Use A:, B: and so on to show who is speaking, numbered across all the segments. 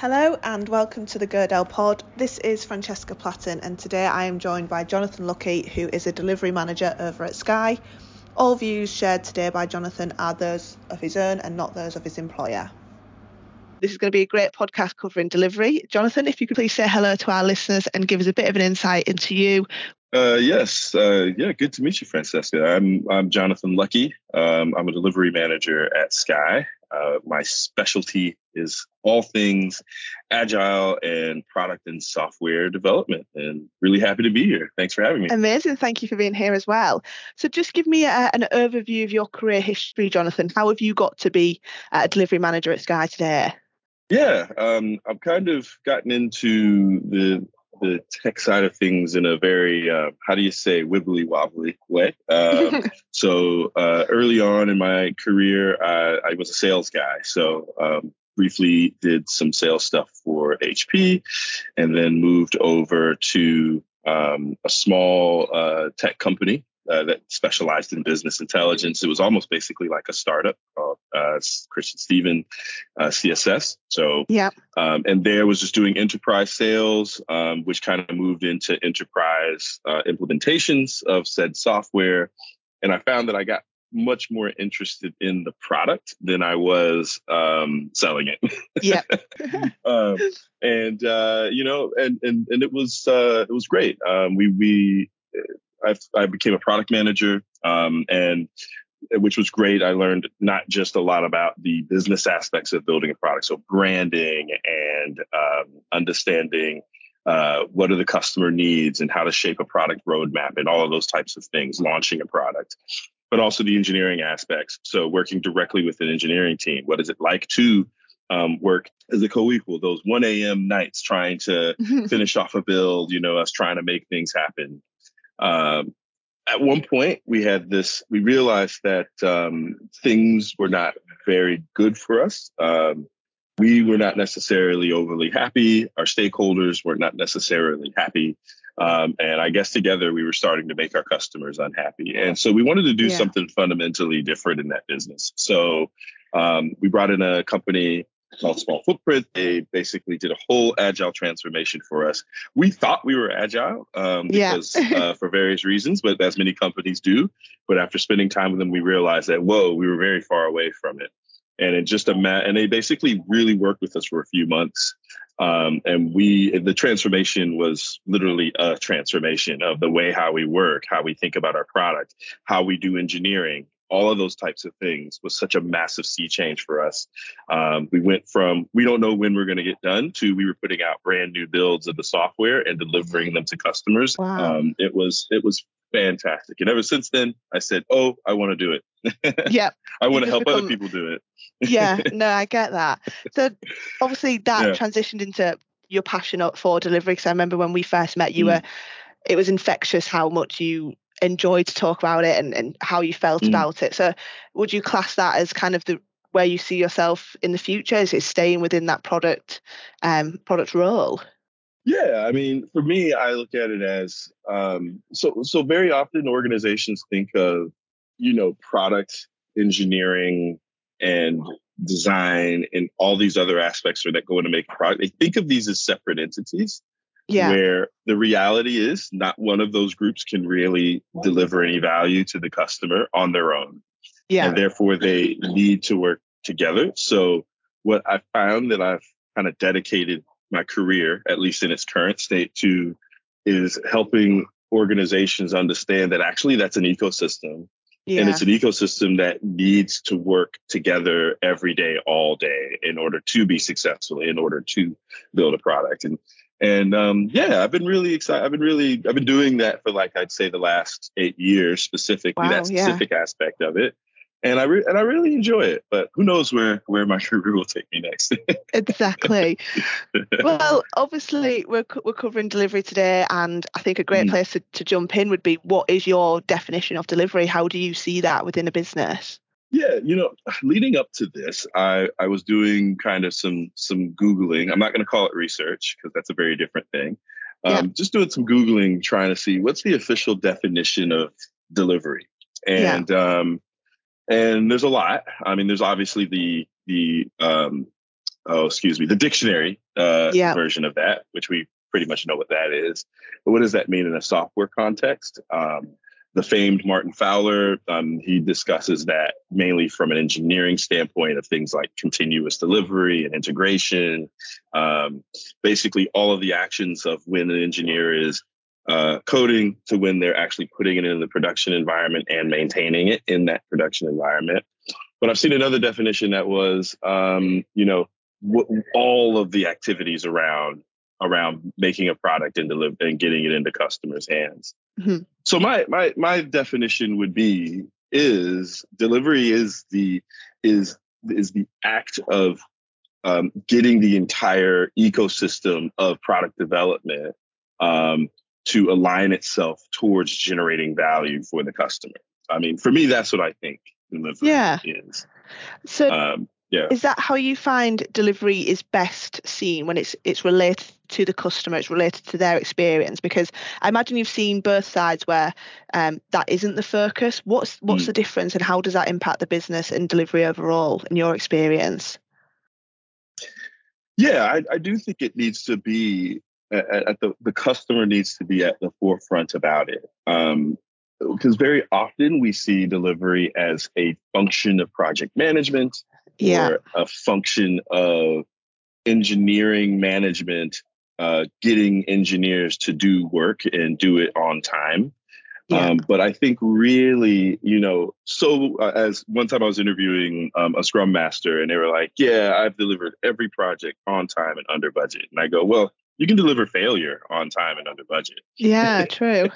A: Hello and welcome to the Girdell Pod. This is Francesca Platten and today I am joined by Jonathan Lucky, who is a delivery manager over at Sky. All views shared today by Jonathan are those of his own and not those of his employer. This is going to be a great podcast covering delivery. Jonathan, if you could please say hello to our listeners and give us a bit of an insight into you.
B: Yes. Good to meet you, Francesca. I'm Jonathan Lucky. I'm a delivery manager at Sky. My specialty is all things agile and product and software development, and really happy to be here. Thanks for having me.
A: Amazing. Thank you for being here as well. So just give me an overview of your career history, Jonathan. How have you got to be a delivery manager at Sky today?
B: Yeah, I've kind of gotten into the tech side of things in a very, wibbly wobbly way. So early on in my career, I was a sales guy. So briefly did some sales stuff for HP and then moved over to a small tech company that specialized in business intelligence. It was almost basically like a startup called Christian Stephen CSS. So,
A: yeah.
B: And there was just doing enterprise sales, which kind of moved into enterprise implementations of said software. And I found that I got much more interested in the product than I was selling it.
A: Yeah.
B: And it was great. I became a product manager, and which was great. I learned not just a lot about the business aspects of building a product, so branding and understanding what are the customer needs and how to shape a product roadmap and all of those types of things, launching a product, but also the engineering aspects. So working directly with an engineering team. What is it like to work as a co-equal, those 1 a.m. nights trying to finish off a build, us trying to make things happen. At one point, we realized that things were not very good for us. We were not necessarily overly happy. Our stakeholders were not necessarily happy. And I guess together we were starting to make our customers unhappy. And so we wanted to do something fundamentally different in that business. So we brought in a company called Small Footprint. They basically did a whole agile transformation for us. We thought we were agile because for various reasons, but as many companies do. But after spending time with them, we realized that, we were very far away from it. And they basically really worked with us for a few months. And the transformation was literally a transformation of the way how we work, how we think about our product, how we do engineering. All of those types of things was such a massive sea change for us. We went from, we don't know when we're going to get done, to we were putting out brand new builds of the software and delivering them to customers.
A: Wow.
B: It was fantastic. And ever since then, I said, I want to do it.
A: Yeah.
B: I want to help other people do it.
A: Yeah, no, I get that. So obviously that transitioned into your passion for delivery. Because I remember when we first met, it was infectious how much you enjoyed to talk about it and how you felt about it. So would you class that as kind of where you see yourself in the future? Is it staying within that product role?
B: Yeah, I mean, for me, I look at it as so very often organizations think of, product engineering and design and all these other aspects that go into make a product. They think of these as separate entities.
A: Yeah.
B: Where the reality is not one of those groups can really deliver any value to the customer on their own.
A: Yeah.
B: And therefore they need to work together. So what I found that I've kind of dedicated my career, at least in its current state, to is helping organizations understand that actually that's an ecosystem. Yeah. And it's an ecosystem that needs to work together every day, all day, in order to be successful, in order to build a product. And I've been really excited. I've been doing that for I'd say the last 8 years, specifically that specific aspect of it. And I really enjoy it, but who knows where my career will take me next.
A: Exactly. Well, obviously we're covering delivery today, and I think a great place to jump in would be, what is your definition of delivery? How do you see that within a business?
B: Yeah, leading up to this, I was doing kind of some Googling. I'm not going to call it research because that's a very different thing. Just doing some Googling, trying to see what's the official definition of delivery. And there's a lot. I mean, there's obviously the dictionary version of that, which we pretty much know what that is. But what does that mean in a software context? The famed Martin Fowler, he discusses that mainly from an engineering standpoint of things like continuous delivery and integration. Basically, all of the actions of when an engineer is coding to when they're actually putting it in the production environment and maintaining it in that production environment. But I've seen another definition that was, all of the activities around making a product and getting it into customers' hands. Mm-hmm. So my definition would be delivery is the act of getting the entire ecosystem of product development to align itself towards generating value for the customer. I mean, for me, that's what I think delivery is.
A: So is that how you find delivery is best seen, when it's related to the customer, it's related to their experience? Because I imagine you've seen both sides where that isn't the focus. What's the difference, and how does that impact the business and delivery overall in your experience?
B: Yeah, I do think it needs to be at the customer needs to be at the forefront about it. Because very often we see delivery as a function of project management or a function of engineering management, getting engineers to do work and do it on time. But I think really, as one time I was interviewing a Scrum Master, and they were like, yeah, I've delivered every project on time and under budget. And I go, well, you can deliver failure on time and under budget.
A: Yeah, true.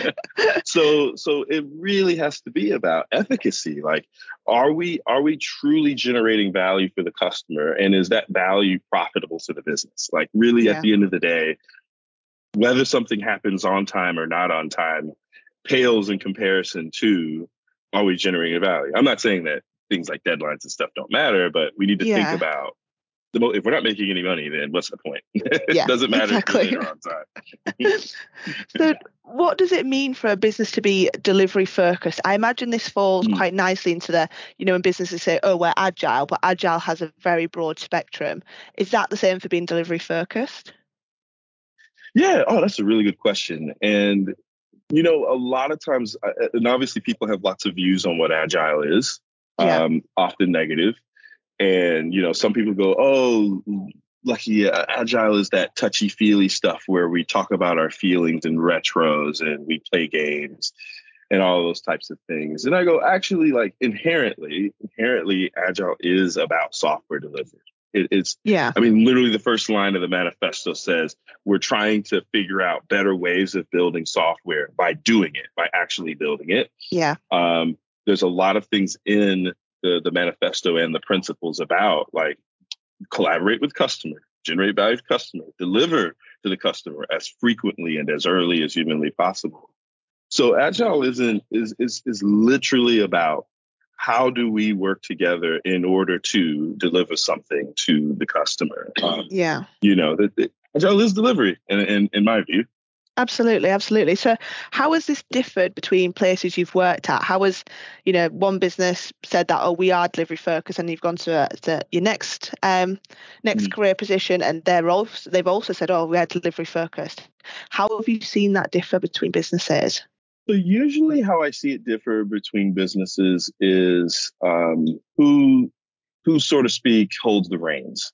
B: So it really has to be about efficacy. Like, are we truly generating value for the customer? And is that value profitable to the business? Like, really, at the end of the day, whether something happens on time or not on time pales in comparison to, are we generating value? I'm not saying that things like deadlines and stuff don't matter, but we need to think about if we're not making any money, then what's the point? It doesn't matter if you're on time.
A: So what does it mean for a business to be delivery focused? I imagine this falls quite nicely into the, when businesses say, oh, we're agile, but agile has a very broad spectrum. Is that the same for being delivery focused?
B: Yeah. Oh, that's a really good question. And, a lot of times, and obviously people have lots of views on what agile is, often negative. And, some people go, oh, lucky, agile is that touchy-feely stuff where we talk about our feelings in retros and we play games and all those types of things. And I go, actually, like inherently, agile is about software delivery. I mean, literally the first line of the manifesto says we're trying to figure out better ways of building software by doing it, by actually building it.
A: Yeah.
B: There's a lot of things in the manifesto and the principles about, like, collaborate with customer, generate value to customer, deliver to the customer as frequently and as early as humanly possible. So agile is literally about how do we work together in order to deliver something to the customer. Agile is delivery, in my view.
A: Absolutely. So how has this differed between places you've worked at? How has, one business said that, oh, we are delivery focused, and you've gone to your next career position, and they've also said, oh, we are delivery focused. How have you seen that differ between businesses?
B: So usually how I see it differ between businesses is who, so to speak, holds the reins,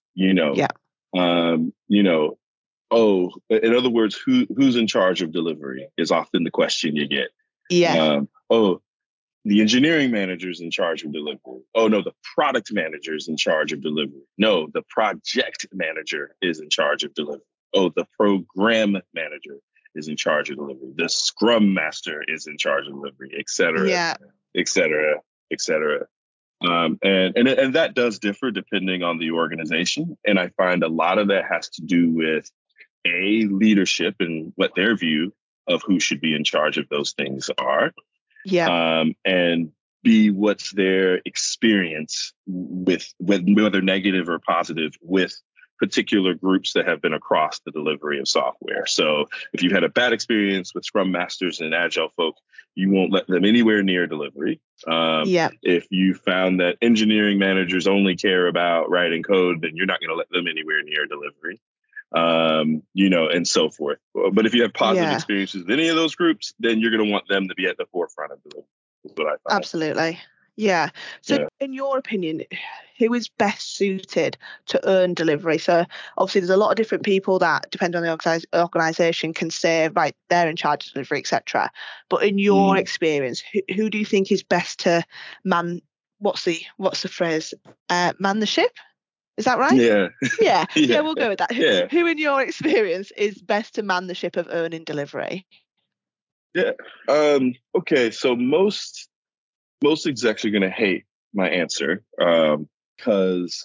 B: Oh, in other words, who's in charge of delivery is often the question you get.
A: Yeah.
B: The engineering manager is in charge of delivery. Oh, no, the product manager is in charge of delivery. No, the project manager is in charge of delivery. Oh, the program manager is in charge of delivery. The scrum master is in charge of delivery, et cetera, et cetera, et cetera. And that does differ depending on the organization. And I find a lot of that has to do with leadership and what their view of who should be in charge of those things are. And B, what's their experience with whether negative or positive with particular groups that have been across the delivery of software. So if you've had a bad experience with Scrum Masters and Agile folk, you won't let them anywhere near delivery. If you found that engineering managers only care about writing code, then you're not going to let them anywhere near delivery. and so forth. But if you have positive experiences with any of those groups, then you're going to want them to be at the forefront of it. Is what I find.
A: Absolutely. Yeah. So in your opinion, who is best suited to earn delivery? So obviously there's a lot of different people that, depending on the organisation, can say, right, they're in charge of delivery, etc. But in your experience, who do you think is best to man, what's the phrase? Man the ship? Is that right?
B: Yeah.
A: Yeah, we'll go with that.
B: Yeah.
A: Who in your experience is best to man the ship of earning delivery?
B: Yeah. Okay. So most execs are going to hate my answer because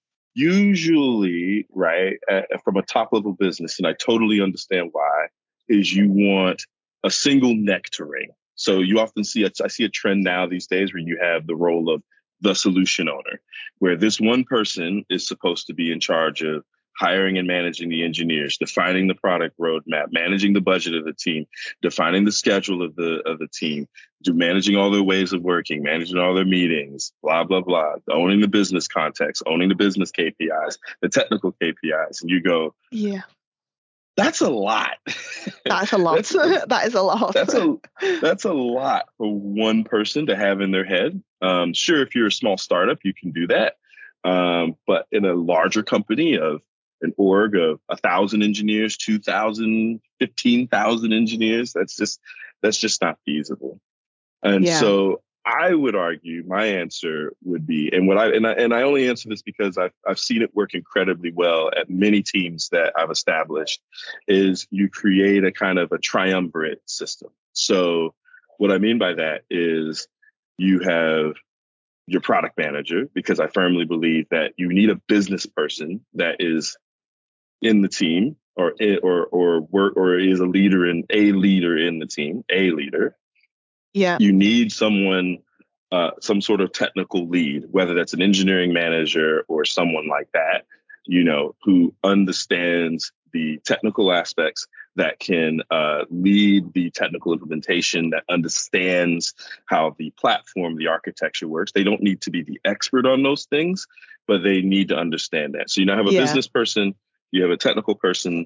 B: usually, right, from a top level business, and I totally understand why, is you want a single neck to wring. So you often I see a trend now these days where you have the role of the solution owner, where this one person is supposed to be in charge of hiring and managing the engineers, defining the product roadmap, managing the budget of the team, defining the schedule of the team, managing all their ways of working, managing all their meetings, blah, blah, blah, owning the business context, owning the business KPIs, the technical KPIs. And you go,
A: yeah,
B: that's a lot.
A: That's a lot. That is a lot.
B: That's a lot for one person to have in their head. Sure, if you're a small startup, you can do that. But in a larger company of an org of 1,000 engineers, 2,000, 15,000 engineers, that's just not feasible. And so I would argue my answer would be, and I only answer this because I've seen it work incredibly well at many teams that I've established, is you create a kind of a triumvirate system. So what I mean by that is you have your product manager, because I firmly believe that you need a business person that is in the team or is a leader in the team, a leader.
A: Yeah.
B: You need someone, some sort of technical lead, whether that's an engineering manager or someone like that, who understands the technical aspects, that can lead the technical implementation, that understands how the platform, the architecture works. They don't need to be the expert on those things, but they need to understand that. So you now have a business person, you have a technical person,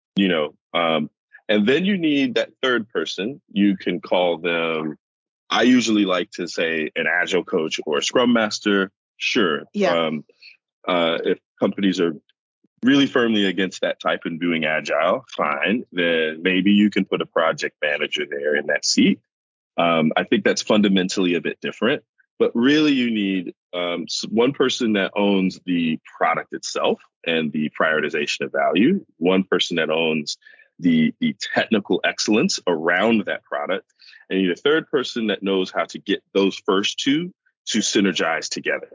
B: and then you need that third person. You can call them, I usually like to say, an agile coach or a scrum master. Sure.
A: Yeah.
B: If companies are really firmly against that type and doing agile, fine, then maybe you can put a project manager there in that seat. I think that's fundamentally a bit different, but really you need one person that owns the product itself and the prioritization of value, one person that owns the technical excellence around that product, and you need a third person that knows how to get those first two to synergize together.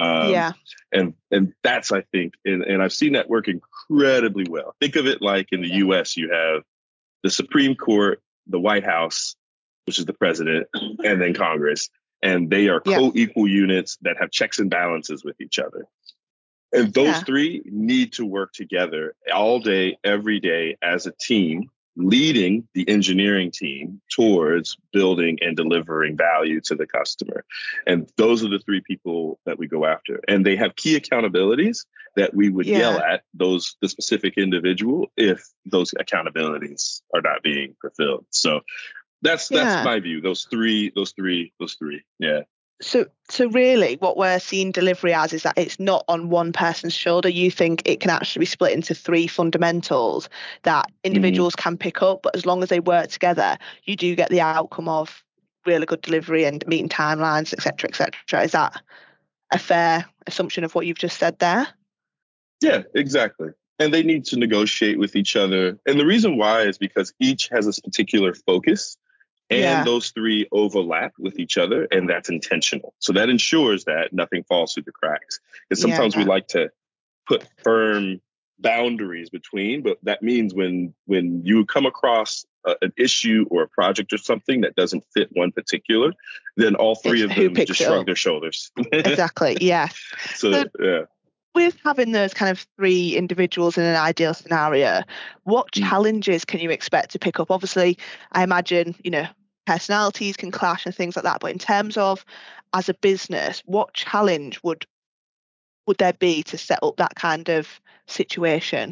B: And that's, I think, and I've seen that work incredibly well. Think of it like in the US, you have the Supreme Court, the White House, which is the president, and then Congress. And they are co-equal units that have checks and balances with each other. And those three need to work together all day, every day as a team, leading the engineering team towards building and delivering value to the customer. And those are the three people that we go after. And they have key accountabilities that we would yell at the specific individual if those accountabilities are not being fulfilled. So that's my view. Those three. Yeah.
A: So really what we're seeing delivery as is that it's not on one person's shoulder. You think it can actually be split into three fundamentals that individuals can pick up, but as long as they work together, you do get the outcome of really good delivery and meeting timelines, et cetera, et cetera. Is that a fair assumption of what you've just said there?
B: Yeah, exactly. And they need to negotiate with each other. And the reason why is because each has a particular focus. And those three overlap with each other, and that's intentional. So that ensures that nothing falls through the cracks. Because sometimes we like to put firm boundaries between, but that means when you come across an issue or a project or something that doesn't fit one particular, then all three of them just shrug their shoulders.
A: Exactly. Yeah.
B: So
A: with having those kind of three individuals in an ideal scenario, what challenges can you expect to pick up? Obviously, I imagine, personalities can clash and things like that. But in terms of as a business, what challenge would there be to set up that kind of situation?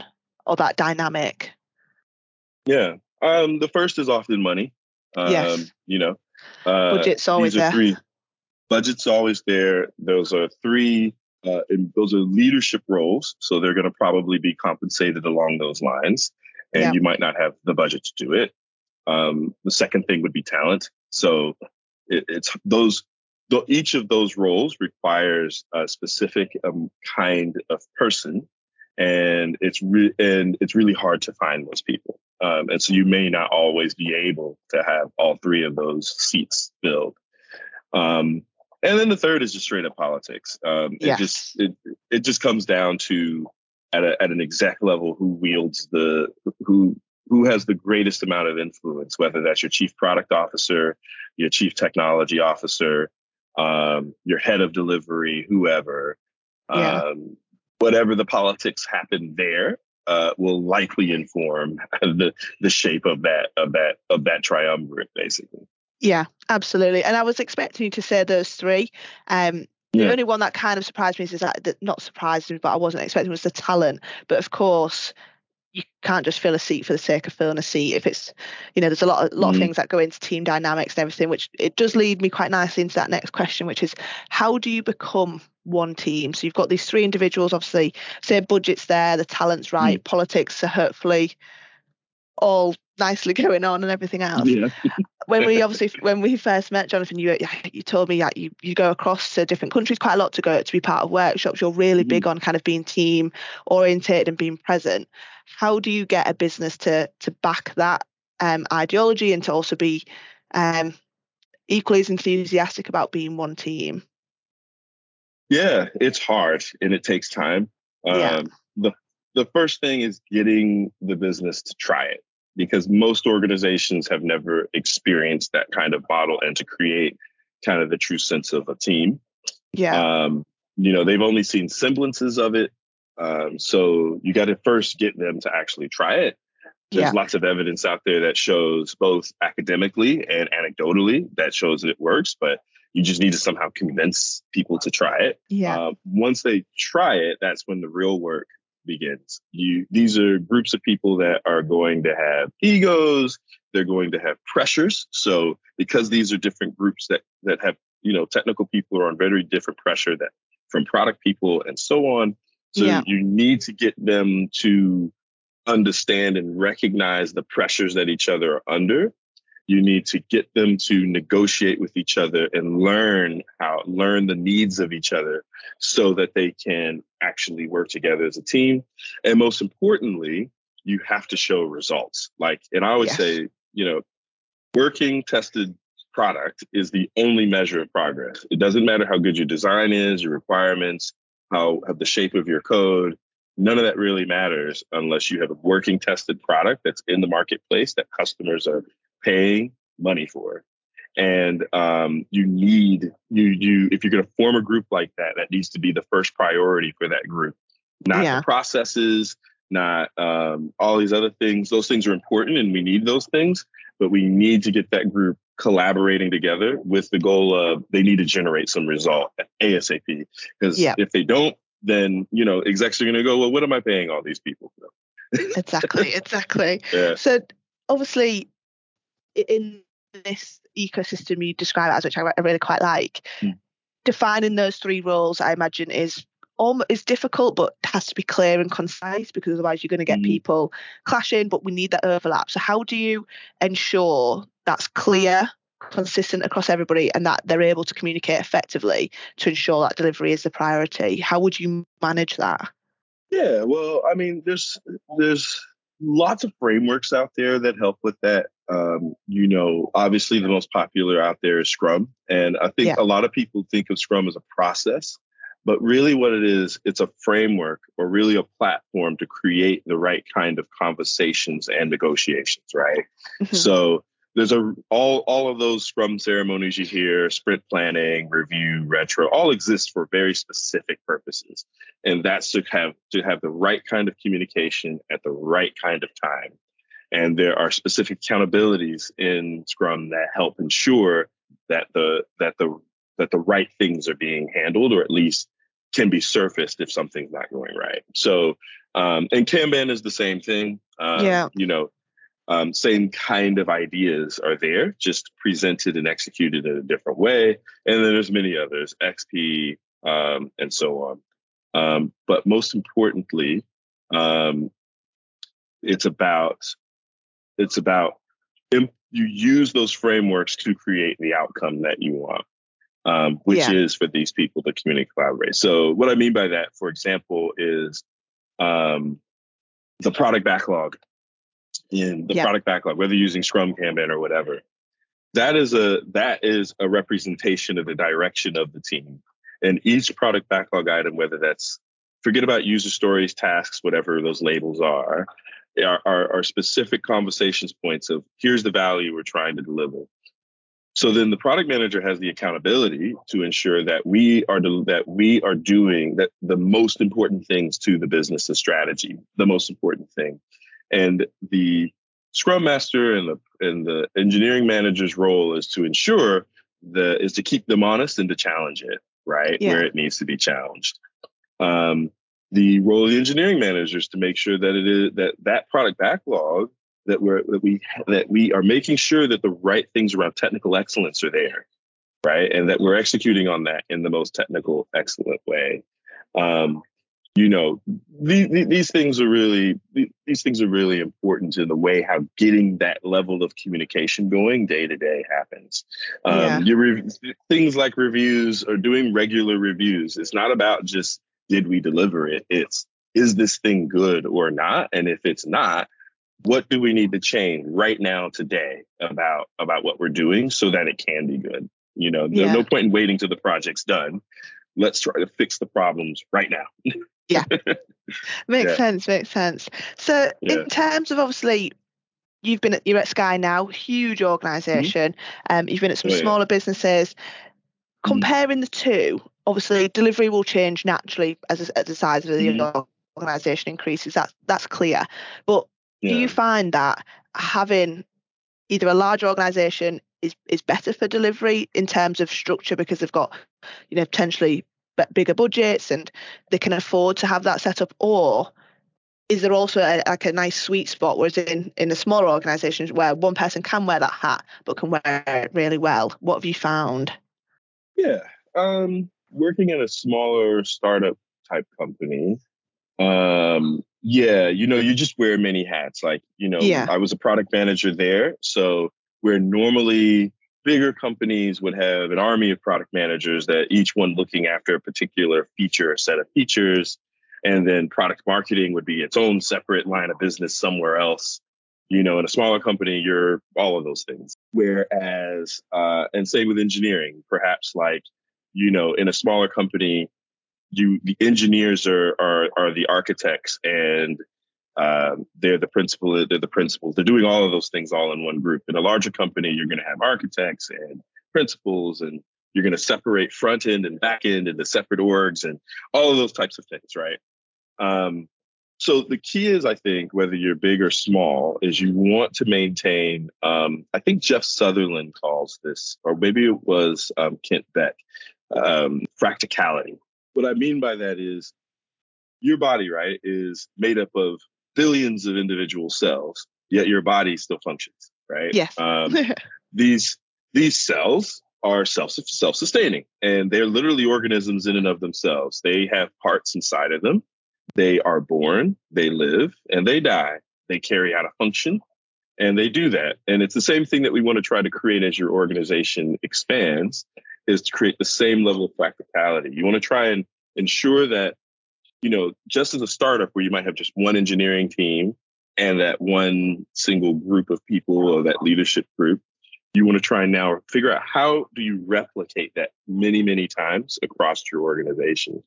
A: or that dynamic?
B: Yeah. The first is often money.
A: Yes. Budget's always
B: These are
A: there.
B: three. Budget's always there. Those are three. And those are leadership roles, so they're going to probably be compensated along those lines, and you might not have the budget to do it. The second thing would be talent. So it's those. Each of those roles requires a specific kind of person, and it's really hard to find those people. And so you may not always be able to have all three of those seats filled. And then the third is just straight up politics. It just comes down to at an exec level who wields who has the greatest amount of influence, whether that's your chief product officer, your chief technology officer, your head of delivery, whoever. Whatever the politics happen there will likely inform the shape of that triumvirate, basically.
A: Yeah, absolutely. And I was expecting you to say those three. The only one that kind of surprised me is that not surprised me, but I wasn't expecting was the talent. But of course, you can't just fill a seat for the sake of filling a seat. If it's, there's a lot of things that go into team dynamics and everything, which it does lead me quite nicely into that next question, which is how do you become one team? So you've got these three individuals, obviously, say budget's there, the talent's right, politics are hopefully all nicely going on and everything else.
B: Yeah.
A: When we first met, Jonathan, you told me that you go across to different countries quite a lot to be part of workshops. You're really big on kind of being team orientated and being present. How do you get a business to back that ideology and to also be equally as enthusiastic about being one team?
B: Yeah, it's hard and it takes time. The first thing is getting the business to try it, because most organizations have never experienced that kind of model and to create kind of the true sense of a team. They've only seen semblances of it. So you got to first get them to actually try it. There's lots of evidence out there that shows both academically and anecdotally that shows that it works, but you just need to somehow convince people to try it. Once they try it, that's when the real work begins. These are groups of people that are going to have egos. They're going to have pressures. So because these are different groups that have, technical people are on very different pressure from product people and so on. So you need to get them to understand and recognize the pressures that each other are under. You need to get them to negotiate with each other and learn the needs of each other so that they can actually work together as a team. And most importantly, you have to show results. And I always say, working tested product is the only measure of progress. It doesn't matter how good your design is, your requirements, how the shape of your code. None of that really matters unless you have a working tested product that's in the marketplace that customers are paying money for. And if you're going to form a group like that, that needs to be the first priority for that group, not the processes, not all these other things. Those things are important and we need those things, but we need to get that group collaborating together with the goal of they need to generate some result ASAP. Because if they don't, then, execs are going to go, well, what am I paying all these people for?
A: Exactly.
B: Yeah.
A: So obviously in this ecosystem you describe it as, which I really quite like, defining those three roles, I imagine is difficult, but has to be clear and concise, because otherwise you're going to get people clashing, but we need that overlap. So how do you ensure that's clear, consistent across everybody, and that they're able to communicate effectively to ensure that delivery is the priority? How would you manage that?
B: Yeah, well, I mean, there's lots of frameworks out there that help with that. Obviously the most popular out there is Scrum. And I think a lot of people think of Scrum as a process, but really what it is, it's a framework or really a platform to create the right kind of conversations and negotiations, right? So there's all of those Scrum ceremonies you hear, sprint planning, review, retro, all exist for very specific purposes. And that's to have the right kind of communication at the right kind of time. And there are specific accountabilities in Scrum that help ensure that the right things are being handled, or at least can be surfaced if something's not going right. So And Kanban is the same thing. Same kind of ideas are there, just presented and executed in a different way. And then there's many others, XP, and so on. But most importantly, it's about you use those frameworks to create the outcome that you want, which is for these people to communicate, collaborate. So what I mean by that, for example, is the product backlog. In the product backlog, whether using Scrum, Kanban, or whatever, that is a representation of the direction of the team. And each product backlog item, whether that's, forget about user stories, tasks, whatever those labels are specific conversations points of here's the value we're trying to deliver. So then the product manager has the accountability to ensure that we are doing the most important things to the business and strategy, the most important thing. And the Scrum Master and the engineering manager's role is to ensure to keep them honest and to challenge it, right? Where it needs to be challenged. The role of the engineering manager is to make sure that that product backlog that we are making sure that the right things around technical excellence are there, right? And that we're executing on that in the most technical excellent way. These things are really important to the way how getting that level of communication going day to day happens. Things like reviews or doing regular reviews. It's not about just did we deliver it? It's is this thing good or not? And if it's not, what do we need to change right now today about what we're doing so that it can be good? There's no point in waiting till the project's done. Let's try to fix the problems right now.
A: Makes sense. So in terms of, obviously, you're at Sky now, huge organization. You've been at some smaller businesses. Comparing the two, obviously delivery will change naturally as the size of the organization increases. That's clear. But do you find that having either a large organization is better for delivery in terms of structure because they've got potentially bigger budgets and they can afford to have that set up, or is there also a nice sweet spot whereas in a smaller organization where one person can wear that hat but can wear it really well? What have you found?
B: Working in a smaller startup type company, you just wear many hats. I was a product manager there, so where normally bigger companies would have an army of product managers that each one looking after a particular feature or set of features. And then product marketing would be its own separate line of business somewhere else. In a smaller company, you're all of those things. Whereas, and same with engineering, perhaps in a smaller company, the engineers are the architects and they're the principals. They're doing all of those things all in one group. In a larger company, you're going to have architects and principals, and you're going to separate front end and back end into separate orgs and all of those types of things, right? So the key is, I think, whether you're big or small, is you want to maintain, I think Jeff Sutherland calls this, or maybe it was Kent Beck, fractality. What I mean by that is your body, right, is made up of billions of individual cells, yet your body still functions, right?
A: Yes.
B: These cells are self-sustaining, and they're literally organisms in and of themselves. They have parts inside of them. They are born, they live, and they die. They carry out a function, and they do that. And it's the same thing that we want to try to create as your organization expands, is to create the same level of practicality. You want to try and ensure that, just as a startup where you might have just one engineering team and that one single group of people or that leadership group, you want to try and now figure out how do you replicate that many, many times across your organization.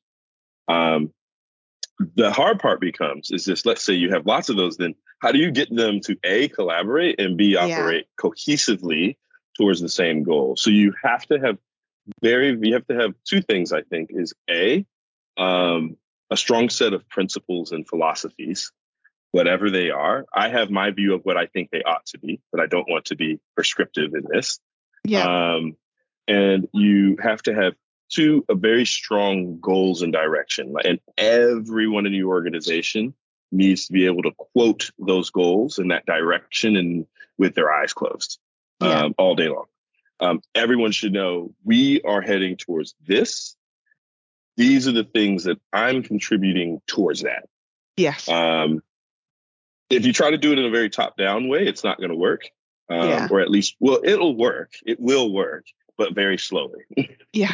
B: The hard part is just, let's say you have lots of those, then how do you get them to A, collaborate, and B, operate cohesively towards the same goal? So you have to have two things, I think, is A, a strong set of principles and philosophies, whatever they are. I have my view of what I think they ought to be, but I don't want to be prescriptive in this. And you have to have a very strong goals and direction. And everyone in your organization needs to be able to quote those goals in that direction and with their eyes closed all day long. Everyone should know we are heading towards this. These are the things that I'm contributing towards that.
A: Yes.
B: If you try to do it in a very top-down way, it's not going to work. Or at least, well, it'll work. It will work, but very slowly.
A: Yeah.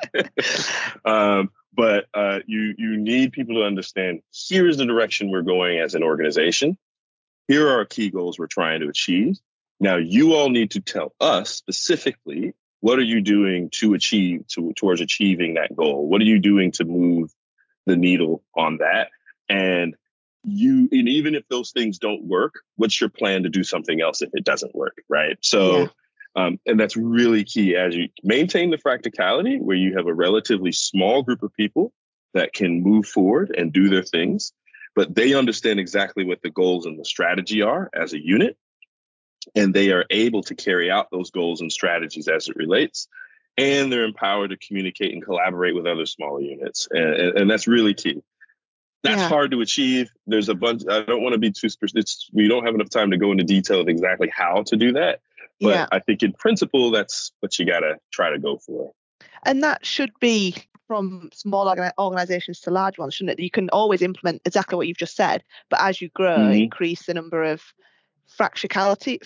B: But you need people to understand, here's the direction we're going as an organization. Here are our key goals we're trying to achieve. Now, you all need to tell us specifically, what are you doing to achieve towards achieving that goal? What are you doing to move the needle on that? And even if those things don't work, what's your plan to do something else if it doesn't work, right? So, and that's really key as you maintain the practicality where you have a relatively small group of people that can move forward and do their things, but they understand exactly what the goals and the strategy are as a unit, and they are able to carry out those goals and strategies as it relates, and they're empowered to communicate and collaborate with other smaller units, and that's really key. That's hard to achieve. There's a bunch. I don't want to be too specific. We don't have enough time to go into detail of exactly how to do that. But I think in principle, that's what you got to try to go for.
A: And that should be from small organizations to large ones, shouldn't it? You can always implement exactly what you've just said, but as you grow, increase the number of fractionalities.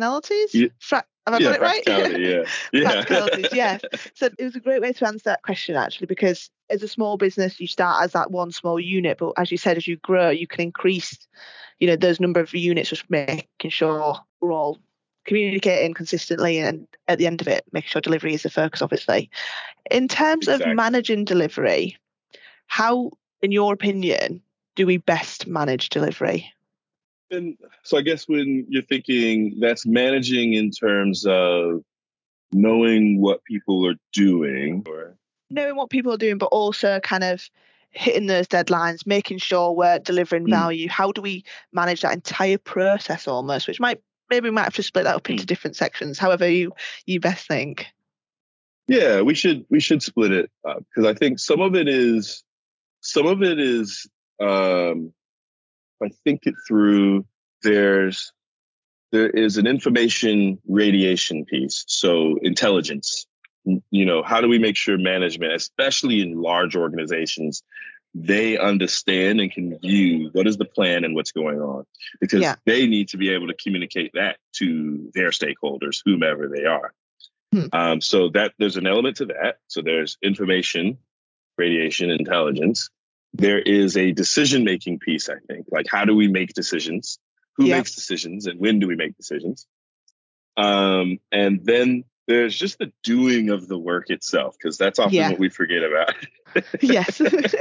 A: Have I got it right? Practicalities, yes. So it was a great way to answer that question, actually, because as a small business, you start as that one small unit, but as you said, as you grow, you can increase, those number of units, just making sure we're all communicating consistently, and at the end of it, making sure delivery is the focus, obviously. In terms of managing delivery, how, in your opinion, do we best manage delivery?
B: And so I guess when you're thinking that's managing in terms of knowing what people are doing, or
A: knowing what people are doing, but also kind of hitting those deadlines, making sure we're delivering value. How do we manage that entire process almost, which maybe we might have to split that up into different sections, however you best think.
B: Yeah, we should split it up, because I think some of it is if I think it through, there is an information radiation piece. So intelligence, how do we make sure management, especially in large organizations, they understand and can view what is the plan and what's going on, because they need to be able to communicate that to their stakeholders, whomever they are. So that there's an element to that. So there's information, radiation, intelligence. There is a decision-making piece, I think. Like, how do we make decisions? Who makes decisions, and when do we make decisions? And then there's just the doing of the work itself, because that's often what we forget about.
A: Yes.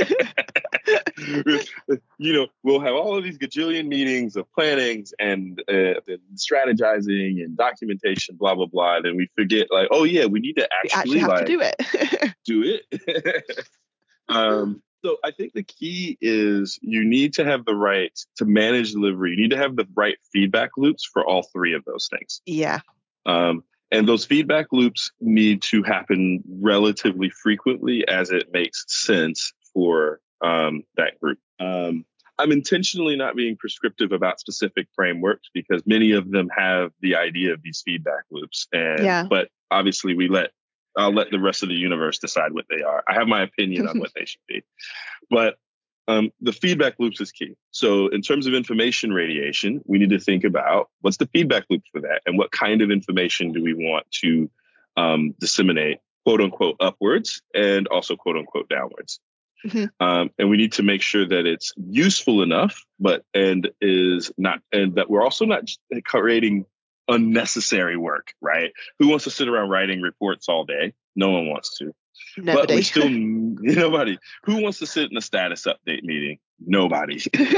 B: We'll have all of these gajillion meetings of plannings and strategizing and documentation, blah, blah, blah. And then we forget, like, oh, yeah, we need to actually
A: have to do it.
B: do it. So I think the key is you need to have the right to manage delivery. You need to have the right feedback loops for all three of those things.
A: Yeah.
B: And those feedback loops need to happen relatively frequently as it makes sense for that group. I'm intentionally not being prescriptive about specific frameworks, because many of them have the idea of these feedback loops. But obviously I'll let the rest of the universe decide what they are. I have my opinion on what they should be. But the feedback loops is key. So in terms of information radiation, we need to think about what's the feedback loop for that, and what kind of information do we want to disseminate, quote unquote, upwards, and also quote unquote downwards. And we need to make sure that it's useful enough, and that we're also not creating unnecessary work, right? Who wants to sit around writing reports all day? No one wants to.
A: Nobody.
B: But we still, nobody. Who wants to sit in a status update meeting? Nobody.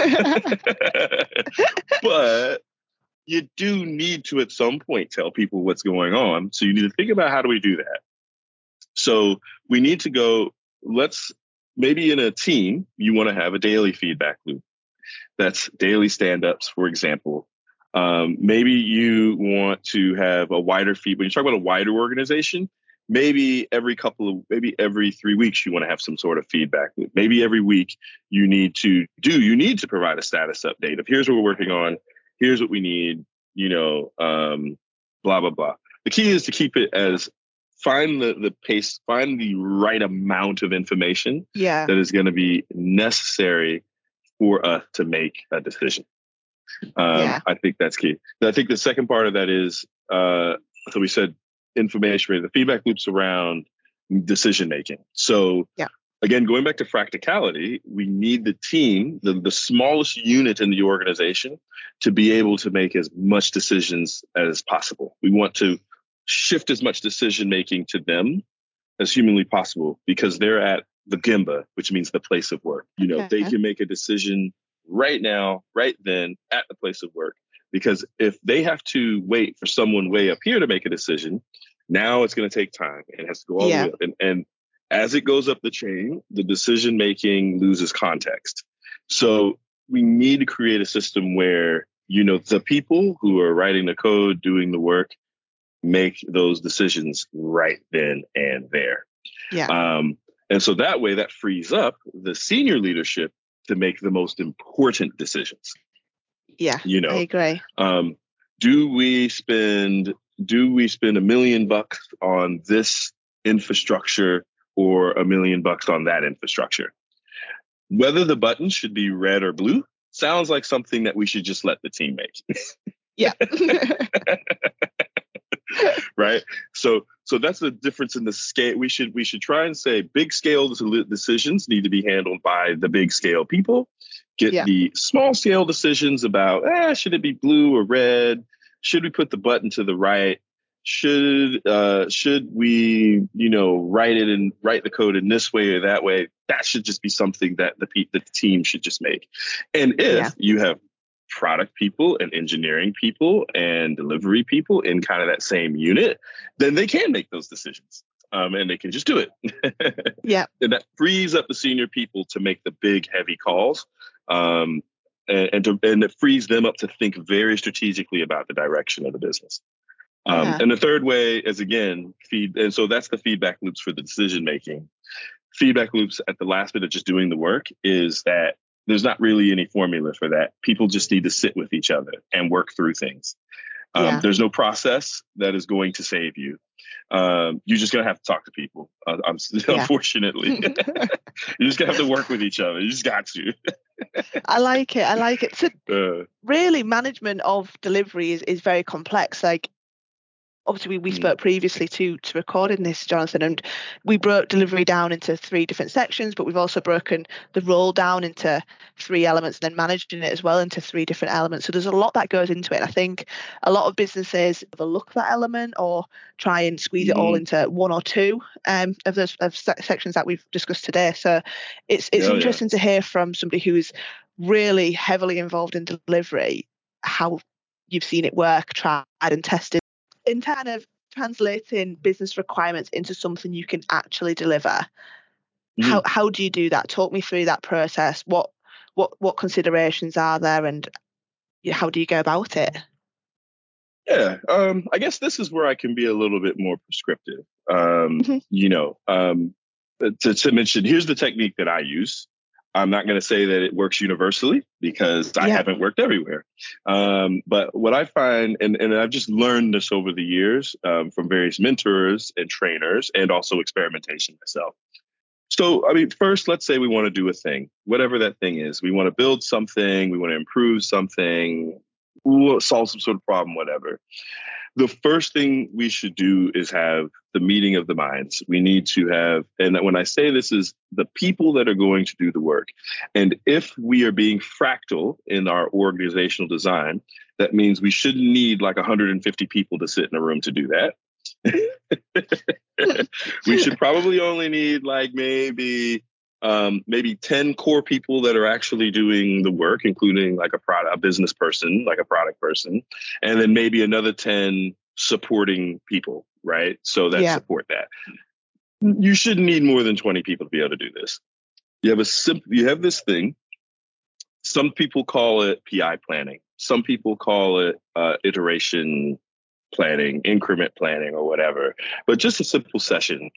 B: But you do need to, at some point, tell people what's going on. So you need to think about, how do we do that? So we need to go, maybe in a team, you want to have a daily feedback loop. That's daily stand-ups, for example. Maybe you want to have a wider when you talk about a wider organization, maybe maybe every 3 weeks you want to have some sort of feedback loop. Maybe every week you need to provide a status update of here's what we're working on, here's what we need, blah blah blah. The key is to keep it as find the pace, find the right amount of information that is going to be necessary for us to make a decision. I think that's key. I think the second part of that is, so we said information, the feedback loops around decision making. So again, going back to practicality, we need the team, the smallest unit in the organization, to be able to make as much decisions as possible. We want to shift as much decision making to them as humanly possible, because they're at the Gemba, which means the place of work. They can make a decision right now, right then, at the place of work. Because if they have to wait for someone way up here to make a decision, now it's going to take time and it has to go all the way up. And as it goes up the chain, the decision making loses context. So we need to create a system where, the people who are writing the code, doing the work, make those decisions right then and there. And so that way, that frees up the senior leadership to make the most important decisions.
A: I agree.
B: Do we spend $1 million on this infrastructure or $1 million on that infrastructure? Whether the button should be red or blue sounds like something that we should just let the team make. Right. So that's the difference in the scale. We should try and say big scale decisions need to be handled by the big scale people. Get the small scale decisions about, should it be blue or red? Should we put the button to the right? Should we, write the code in this way or that way? That should just be something that the team should just make. And if you have product people and engineering people and delivery people in kind of that same unit, then they can make those decisions. And they can just do it. And that frees up the senior people to make the big, heavy calls. And it frees them up to think very strategically about the direction of the business. And the third way is, again, and so that's the feedback loops for the decision making. Feedback loops at the last bit of just doing the work is that there's not really any formula for that. People just need to sit with each other and work through things. There's no process that is going to save you. You're just going to have to talk to people. Unfortunately, you're just going to have to work with each other. You just got to.
A: I like it. So really, management of delivery is very complex. Like, obviously, we spoke previously to recording this, Jonathan, and we broke delivery down into 3 different sections, but we've also broken the role down into 3 elements, and then managing it as well into 3 different elements. So there's a lot that goes into it. I think a lot of businesses overlook that element or try and squeeze it all into 1 or 2 of those sections that we've discussed today. So it's interesting to hear from somebody who's really heavily involved in delivery, how you've seen it work, tried and tested, in kind of translating business requirements into something you can actually deliver. How do you do that? Talk me through that process. What considerations are there, and how do you go about it?
B: I guess this is where I can be a little bit more prescriptive. To mention, here's the technique that I use. I'm not going to say that it works universally because I haven't worked everywhere. But what I find, and I've just learned this over the years from various mentors and trainers and also experimentation myself. So, first, let's say we want to do a thing, whatever that thing is. We want to build something. We want to improve something, solve some sort of problem, whatever. The first thing we should do is have the meeting of the minds. We need to have, and when I say this, is the people that are going to do the work. And if we are being fractal in our organizational design, that means we shouldn't need like 150 people to sit in a room to do that. We should probably only need like maybe 10 core people that are actually doing the work, including like a business person, like a product person, and then maybe another 10 supporting people, right? So that support that. You shouldn't need more than 20 people to be able to do this. You have this thing. Some people call it PI planning. Some people call it iteration planning, increment planning, or whatever, but just a simple session.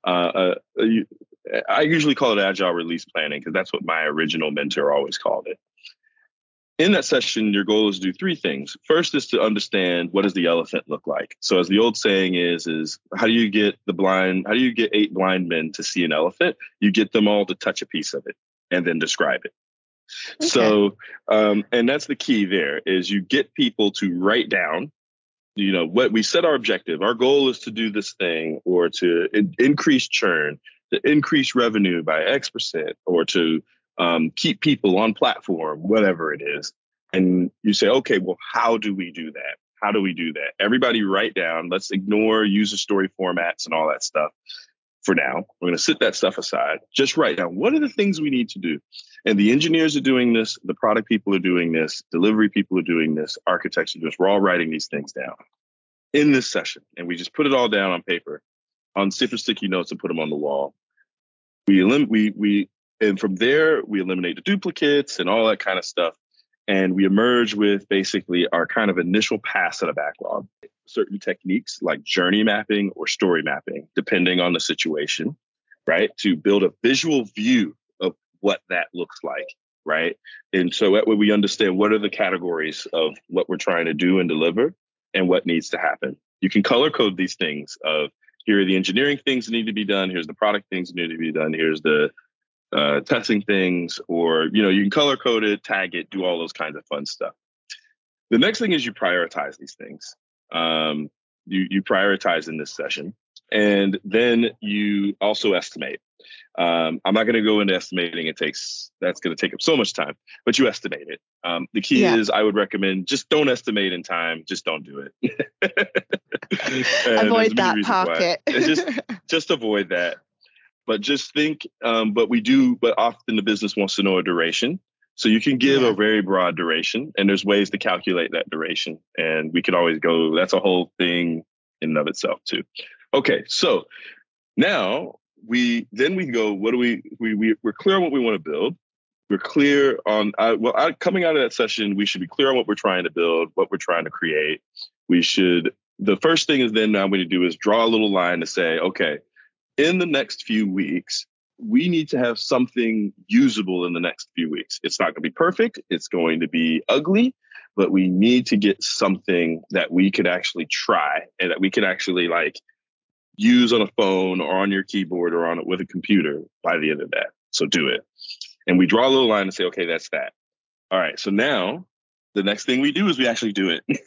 B: I usually call it agile release planning because that's what my original mentor always called it. In that session, your goal is to do three things. First is to understand, what does the elephant look like? So as the old saying is how do you get 8 blind men to see an elephant? You get them all to touch a piece of it and then describe it. Okay. So, and that's the key there, is you get people to write down, what we set our objective. Our goal is to do this thing, or to increase churn, to increase revenue by X%, or to keep people on platform, whatever it is. And you say, okay, well, how do we do that? How do we do that? Everybody write down. Let's ignore user story formats and all that stuff for now. We're going to sit that stuff aside. Just write down, what are the things we need to do? And the engineers are doing this. The product people are doing this. Delivery people are doing this. Architects are doing this. We're all writing these things down in this session. And we just put it all down on paper, on different sticky notes, and put them on the wall. And from there, we eliminate the duplicates and all that kind of stuff. And we emerge with basically our kind of initial pass at a backlog. Certain techniques like journey mapping or story mapping, depending on the situation, right? To build a visual view of what that looks like, right? And so that way we understand what are the categories of what we're trying to do and deliver and what needs to happen. You can color code these things of, here are the engineering things that need to be done. Here's the product things that need to be done. Here's the testing things, or, you can color code it, tag it, do all those kinds of fun stuff. The next thing is you prioritize these things. You prioritize in this session, and then you also estimate. I'm not going to go into estimating. That's going to take up so much time, but you estimate it. The key is, I would recommend, just don't estimate in time. Just don't do it.
A: Avoid that, park it.
B: Just avoid that. But just think, but often the business wants to know a duration. So you can give a very broad duration, and there's ways to calculate that duration. And we could always go, that's a whole thing in and of itself too. Okay, so now we go, we're clear on what we want to build. We're clear on, coming out of that session, we should be clear on what we're trying to build, what we're trying to create. The first thing is then now we need to do is draw a little line to say, okay, in the next few weeks, we need to have something usable in the next few weeks. It's not going to be perfect. It's going to be ugly, but we need to get something that we could actually try and that we could actually use on a phone or on your keyboard or on it with a computer by the end of that. So do it. And we draw a little line and say, okay, that's that. All right. So now the next thing we do is we actually do it.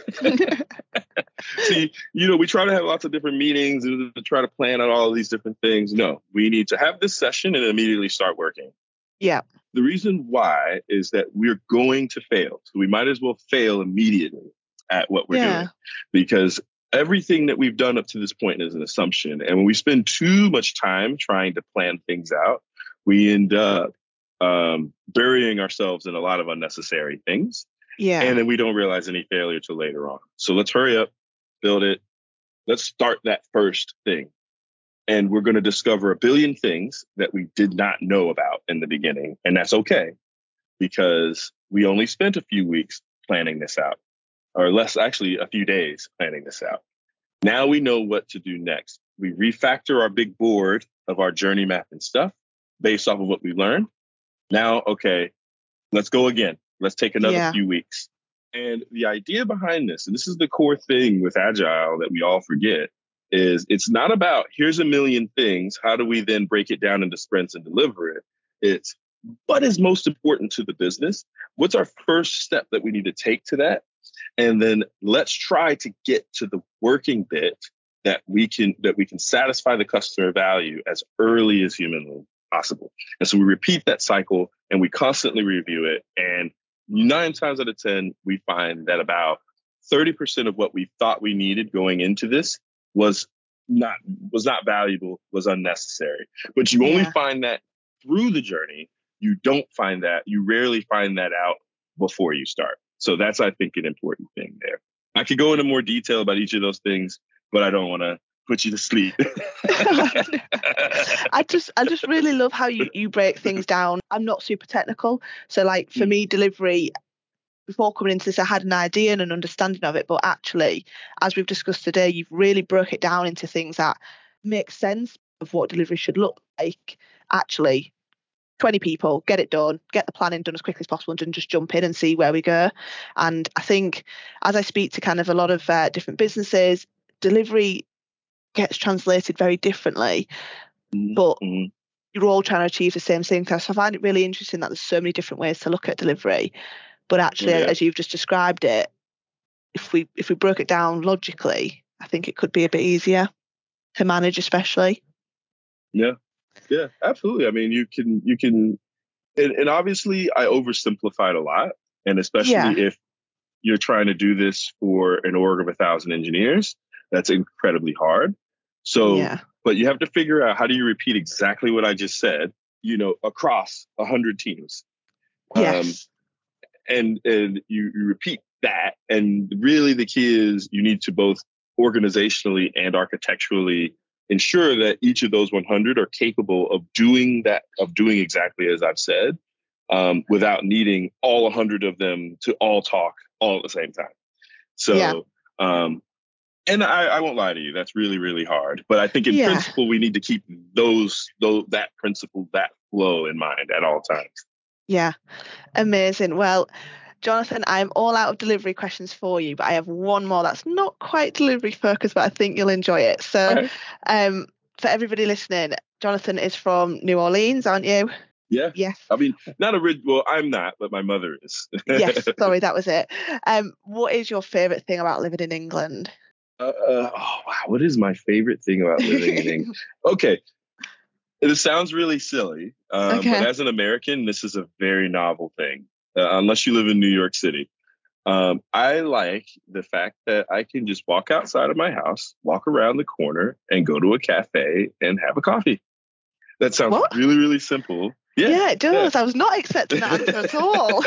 B: See, we try to have lots of different meetings and to try to plan out all of these different things. No, we need to have this session and immediately start working.
A: Yeah.
B: The reason why is that we're going to fail. So we might as well fail immediately at what we're doing, because everything that we've done up to this point is an assumption. And when we spend too much time trying to plan things out, we end up burying ourselves in a lot of unnecessary things.
A: Yeah.
B: And then we don't realize any failure till later on. So let's hurry up, build it. Let's start that first thing. And we're going to discover a billion things that we did not know about in the beginning. And that's okay, because we only spent a few weeks planning this out, or less, actually a few days planning this out. Now we know what to do next. We refactor our big board of our journey map and stuff based off of what we learned. Now, okay, let's go again. Let's take another few weeks. And the idea behind this, and this is the core thing with Agile that we all forget, is it's not about, here's a million things. How do we then break it down into sprints and deliver it? It's what is most important to the business? What's our first step that we need to take to that? And then let's try to get to the working bit that we can satisfy the customer value as early as humanly possible. And so we repeat that cycle and we constantly review it. And 9 times out of 10, we find that about 30% of what we thought we needed going into this was not valuable, was unnecessary. But you only find that through the journey. You rarely find that out before you start. So that's, I think, an important thing there. I could go into more detail about each of those things, but I don't want to put you to sleep.
A: I just really love how you break things down. I'm not super technical. So for me, delivery, before coming into this, I had an idea and an understanding of it, but actually, as we've discussed today, you've really broke it down into things that make sense of what delivery should look like. Actually, 20 people, get it done, get the planning done as quickly as possible, and just jump in and see where we go. And I think as I speak to kind of a lot of different businesses, delivery gets translated very differently, but you're all trying to achieve the same thing. So I find it really interesting that there's so many different ways to look at delivery. But actually, as you've just described it, if we broke it down logically, I think it could be a bit easier to manage, especially.
B: Yeah, absolutely. I mean, you can, and obviously I oversimplified a lot, and especially if you're trying to do this for an org of 1,000 engineers, that's incredibly hard. So, but you have to figure out, how do you repeat exactly what I just said, across 100 teams?
A: Yes.
B: And you repeat that. And really the key is you need to both organizationally and architecturally ensure that each of those 100 are capable of doing exactly as I've said, without needing all 100 of them to all talk all at the same time. So, and I won't lie to you, that's really, really hard. But I think in principle, we need to keep that principle, that flow in mind at all times.
A: Yeah, amazing. Well, Jonathan, I'm all out of delivery questions for you, but I have one more that's not quite delivery focused, but I think you'll enjoy it. So, for everybody listening, Jonathan is from New Orleans, aren't you?
B: Yeah.
A: Yes.
B: I mean, not well, I'm not, but my mother is.
A: Yes. Sorry, that was it. What is your favourite thing about living in England?
B: Oh wow, what is my favorite thing about living in England? Okay. It sounds really silly, but as an American, this is a very novel thing, unless you live in New York City. I like the fact that I can just walk outside of my house, walk around the corner, and go to a cafe and have a coffee. That sounds really, really simple.
A: Yeah, it does. I was not expecting that answer at all.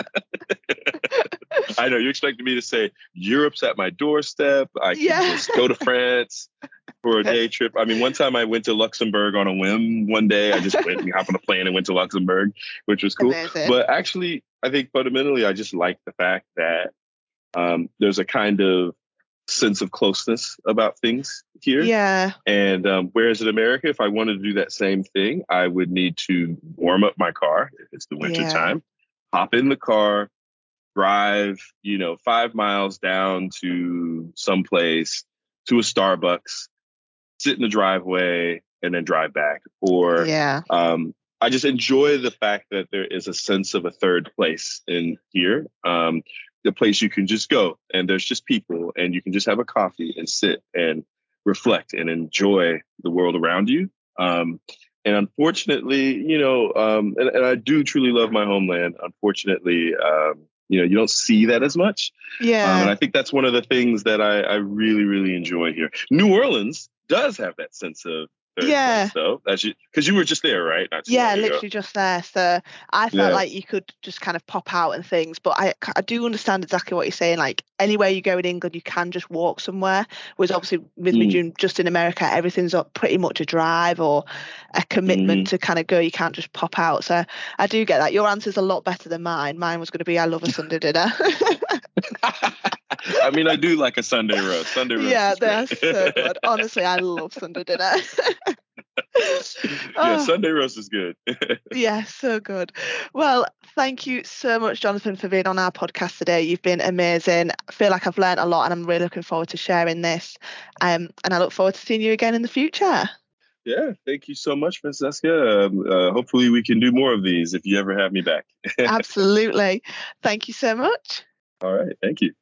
B: I know, you expected me to say Europe's at my doorstep. I can just go to France for a day trip. I mean, one time I went to Luxembourg on a whim. One day I just went and hopped on a plane and went to Luxembourg, which was cool. Amazing. But actually, I think fundamentally, I just like the fact that there's a kind of sense of closeness about things here.
A: Yeah.
B: And whereas in America, if I wanted to do that same thing, I would need to warm up my car if it's the winter time, hop in the car, drive, 5 miles down to someplace, to a Starbucks, sit in the driveway, and then drive back. Or I just enjoy the fact that there is a sense of a third place in here. The place you can just go and there's just people and you can just have a coffee and sit and reflect and enjoy the world around you. And unfortunately, and I do truly love my homeland. Unfortunately, you don't see that as much.
A: Yeah.
B: And I think that's one of the things that I really, really enjoy here. New Orleans does have that sense of third place, though, because you were just there, right?
A: Literally just there. So I felt like you could just kind of pop out and things, but I do understand exactly what you're saying. Like anywhere you go in England, you can just walk somewhere. Whereas obviously with me just in America, everything's pretty much a drive or a commitment to kind of go. You can't just pop out. So I do get that. Your answer's a lot better than mine. Mine was going to be, I love a Sunday dinner.
B: I mean, I do like a Sunday roast. Sunday roast.
A: Yeah, they're so good. Honestly, I love Sunday dinner.
B: Sunday roast is good.
A: Yeah, so good. Well, thank you so much, Jonathan, for being on our podcast today. You've been amazing. I feel like I've learned a lot and I'm really looking forward to sharing this. And I look forward to seeing you again in the future.
B: Yeah, thank you so much, Francesca. Hopefully we can do more of these if you ever have me back.
A: Absolutely. Thank you so much.
B: All right. Thank you.